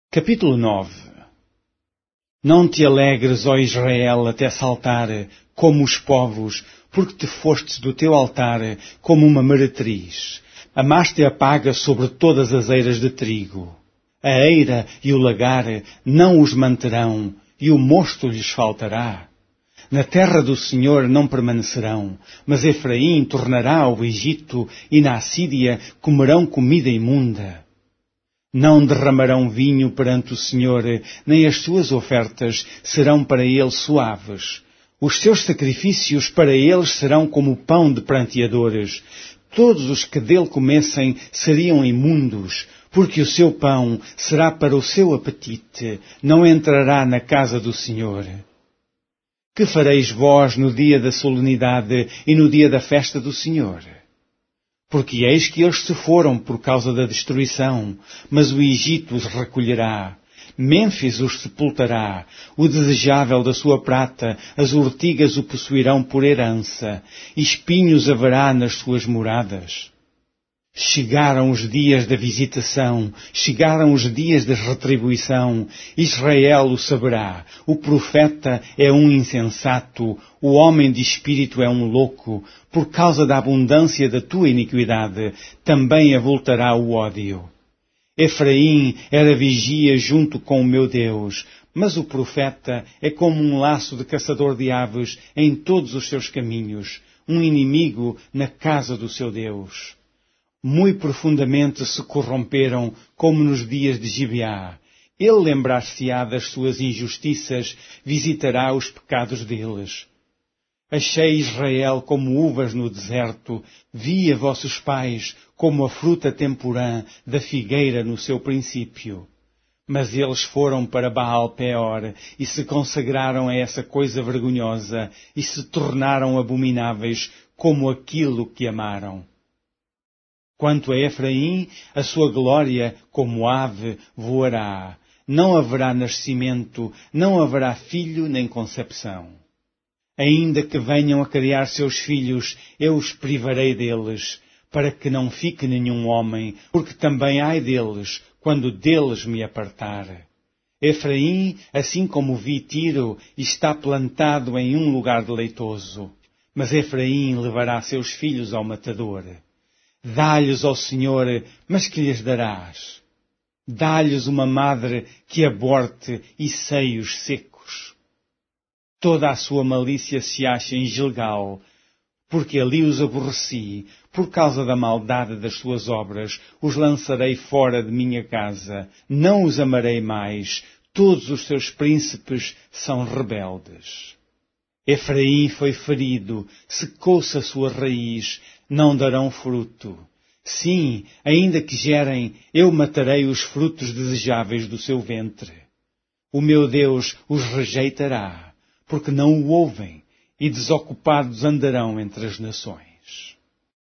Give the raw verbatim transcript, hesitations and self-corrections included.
Capítulo nove. Não te alegres, ó Israel, até saltar, como os povos, porque te fostes do teu altar como uma meretriz. Amaste a paga sobre todas as eiras de trigo. A eira e o lagar não os manterão, e o mosto lhes faltará. Na terra do Senhor não permanecerão, mas Efraim tornará ao Egito, e na Assíria comerão comida imunda. Não derramarão vinho perante o Senhor, nem as suas ofertas serão para ele suaves. Os seus sacrifícios para eles serão como pão de pranteadores. Todos os que dele comessem seriam imundos, porque o seu pão será para o seu apetite, não entrará na casa do Senhor. Que fareis vós no dia da solenidade e no dia da festa do Senhor? Porque eis que eles se foram por causa da destruição, mas o Egito os recolherá. Mênfis os sepultará, o desejável da sua prata, as urtigas o possuirão por herança, espinhos haverá nas suas moradas. Chegaram os dias da visitação, chegaram os dias da retribuição, Israel o saberá, o profeta é um insensato, o homem de espírito é um louco, por causa da abundância da tua iniquidade, também avultará o ódio. Efraim era vigia junto com o meu Deus, mas o profeta é como um laço de caçador de aves em todos os seus caminhos, um inimigo na casa do seu Deus. Muito profundamente se corromperam, como nos dias de Gibeá. Ele lembrar-se-á das suas injustiças, visitará os pecados deles. Achei Israel como uvas no deserto, vi a vossos pais como a fruta temporã da figueira no seu princípio. Mas eles foram para Baal-Peor e se consagraram a essa coisa vergonhosa e se tornaram abomináveis como aquilo que amaram. Quanto a Efraim, a sua glória, como ave, voará. Não haverá nascimento, não haverá filho nem concepção. Ainda que venham a criar seus filhos, eu os privarei deles, para que não fique nenhum homem, porque também ai deles, quando deles me apartar. Efraim, assim como vi Tiro, está plantado em um lugar deleitoso, mas Efraim levará seus filhos ao matador. Dá-lhes ao Senhor, mas que lhes darás? Dá-lhes uma madre que aborte e seios secos. Toda a sua malícia se acha em Gilgal, porque ali os aborreci, por causa da maldade das suas obras, os lançarei fora de minha casa, não os amarei mais, todos os seus príncipes são rebeldes. Efraim foi ferido, secou-se a sua raiz, não darão fruto. Sim, ainda que gerem, eu matarei os frutos desejáveis do seu ventre. O meu Deus os rejeitará, porque não o ouvem, e desocupados andarão entre as nações.